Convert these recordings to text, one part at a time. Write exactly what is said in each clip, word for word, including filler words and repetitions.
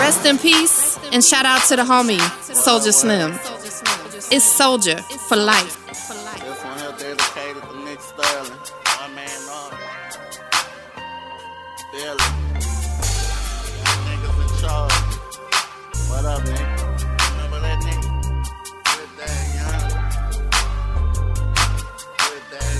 Rest in peace and shout out to the homie, Soulja Slim. It's Soulja for life. This one here dedicated to Nick Sterling. My man, uh, Sterling. Y'all niggas in charge. What up, nigga? Remember that nigga? Good day, young. Good day,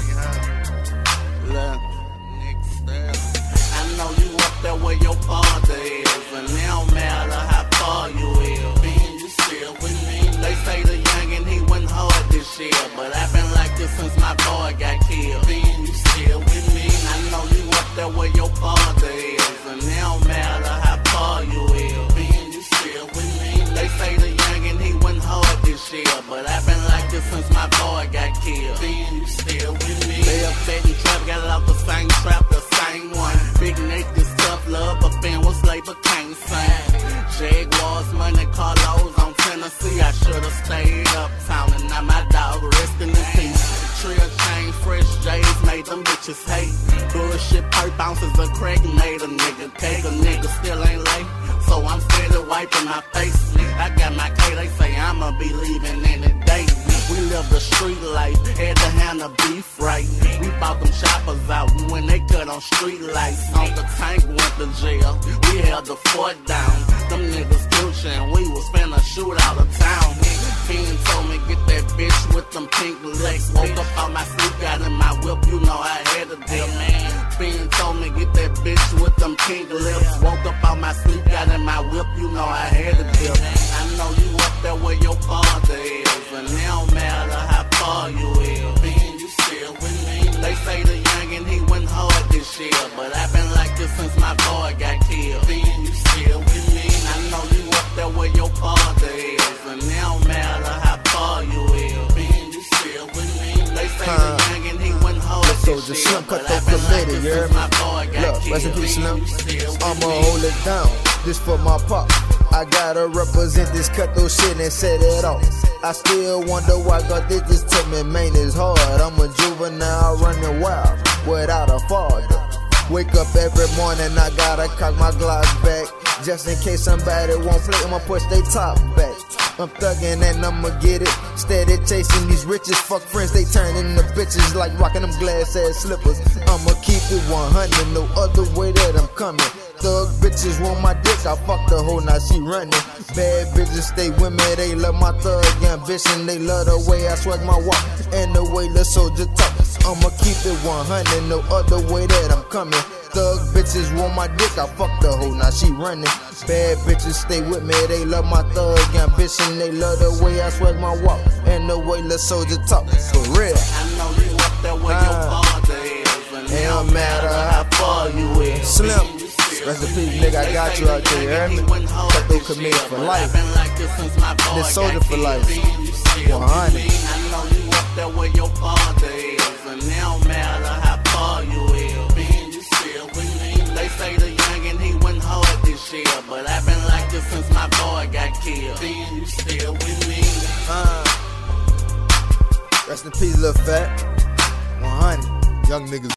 young. Look, Nick Sterling. I know you up there where your father is, and it don't matter how far you is. Being you still with me. They say the youngin' he went hard this year, but I've been like this since my boy got killed. Being you still with me. I know you up there where your father is, and it don't matter how far you is. Being you still with me. They say the youngin' he went hard this year, but I've been like this since my boy got killed. Being you still with me. They a betting trap, got it off the same trap, the same one. Big Nick, this tough love, but fan was labor can't sing. Jaguars, money, Carlos on Tennessee. I should've stayed uptown, and now my dog resting in peace. Trill chain, fresh J's made them bitches hate. Bullshit perp bounces a crack, made a nigga cake. A nigga still ain't late, so I'm steady wiping my face. I got my K, they say I'ma be leaving any day. We live the street life, had to handle beef right. We bought them choppers out when they cut on street lights. On the tank went to jail, we held the fort down. Them niggas Gucci and we was finna shoot out of town. Fiend told me get that bitch with them pink legs. Woke up out my sleep, got in my whip, you know I had a deal, man. Fiend told me get that bitch with them pink lips. Woke up out my sleep, got in my whip, you know I had a deal. I know you up there where your father is, and it don't matter how far you is. Being you still with me. They say the youngin' he went hard this year, but I've been like this since my boy got killed. Being you still with me. I know you up there where your father is, and it don't matter how far you is. Being you still with me. They say the youngin' he went hard this year, but I've been like this since my boy got killed. Look, rest in peace, Slim. I'ma hold it down. This for my pop. I gotta represent this cutthroat shit and set it off. I still wonder why God did this to me, man, it's hard. I'm a juvenile running wild without a father. Wake up every morning, I gotta cock my glass back. Just in case somebody won't play, I'ma push they top back. I'm thuggin' and I'ma get it. Steady chasing these riches, fuck friends, they turn into bitches like rockin' them glass ass slippers. I'ma keep it one hundred, no other way that I'm coming. Thug bitches want my dick, I fuck the hoe, now she running. Bad bitches stay with me, they love my thug ambition. They love the way I swag my walk and the way the soldier talk. I'ma keep it one hundred, no other way that I'm coming. Thug bitches want my dick, I fuck the hoe, now she running. Bad bitches stay with me, they love my thug ambition. They love the way I swag my walk and the way the soldier talk. For real. I know you up there where your father is, and it don't matter how far you is. Slim. Rest in peace, nigga, I got you out there, you heard me? Cutthroat committed for life. This Soulja for life. one hundred. I know you up there where your father is, and it don't matter how far you is. Being you still with me. They say the youngin' he went hard this year, but I've been like this since my boy got killed. Being you still with me. Uh, rest in peace, Lil Fat. one hundred. Young niggas.